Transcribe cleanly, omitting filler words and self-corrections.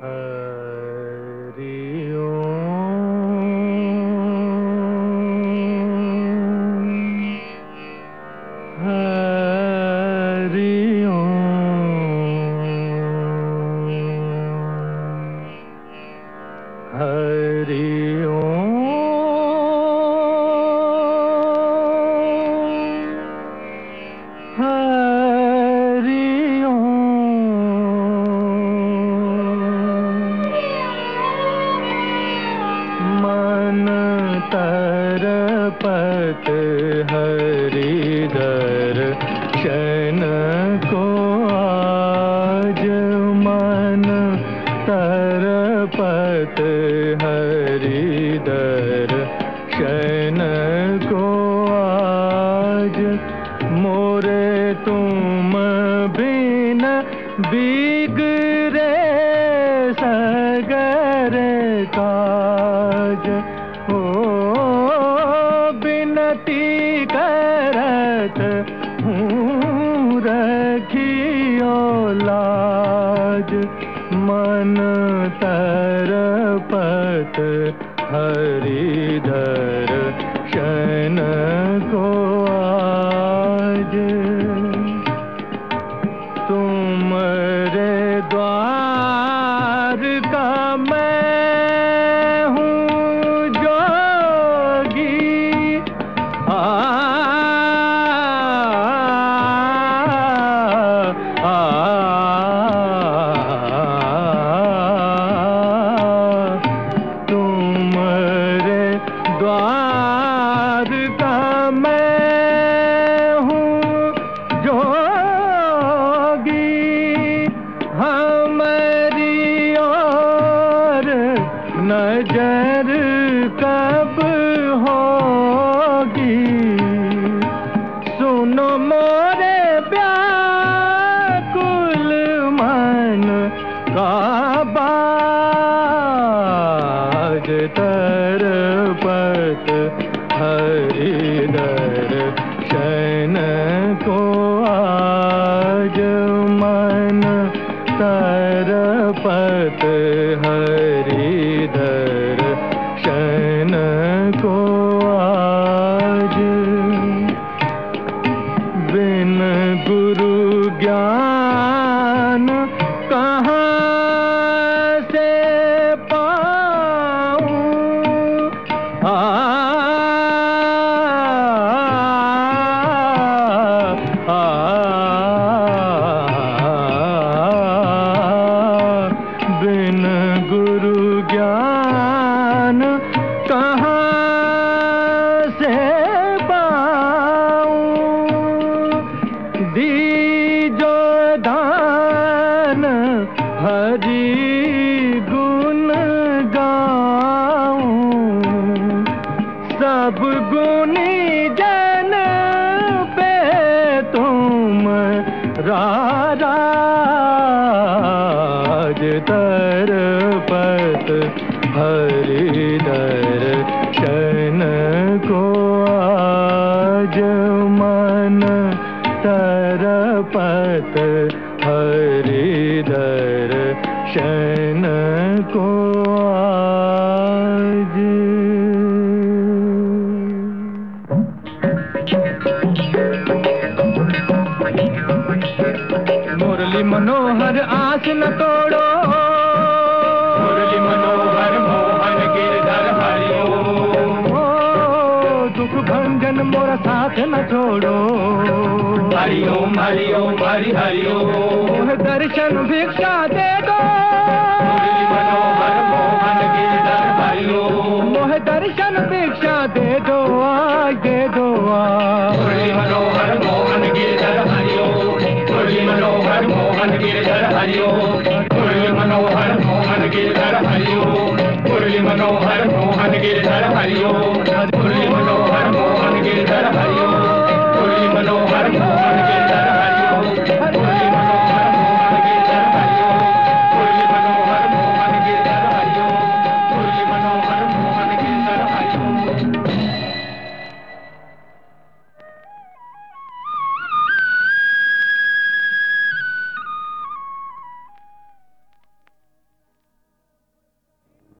हरि ओम हरि ओम हरि ओम हरि ओम मन तरपत हरि दर्शन को आज मन तरपत हरि दर्शन को आज मोरे तुम बिन बिगड़े सगरे काज हो बिनती करत हूँ रखियो लाज मन तरपत हरि दर्शन को आज तुमरे द्वार का मैं हूँ जोगी तुमरे द्वार का मैं हूँ जोगी हमारी और नजर कब होगी सुनो मोरे व्याकुल मन का बाज तरपत हरि दर्शन को आज मन तरपत हरि दर्शन को आज बिन गुरु ज्ञान कहाँ से पाऊं बिन गुरु ज्ञान कहाँ से पाऊं दीजो दान हरि गुण गाऊं सब गुणी जन पे तुम राज तरपत हरि दर्शन को आज मन तरपत हरि दर्शन को आज मुरली मनोहर आस न तोड़ो मुरली मनोहर मोहन गिरधर हरिओ दुख भंजन मोरा साथ न छोड़ो हरिओम हरिओम हरि हरिओम दर्शन भिक्षा दे दो मुरली मनोहर मोहन गिरधर हरिओ मोह दर्शन भिक्षा दे दो आज दे दो मुरली मनोहर मोहन गिरधर हरिओ मुरली मनोहर मोहन गिरधर हरिओ मुरली मनोहर मोहन गिरधर हरिओ मुरली मनोहर मोहन गिरधर हरिओ मुरली मनोहर मोहन गिरधर हरिओ मुरली मनोहर मोहन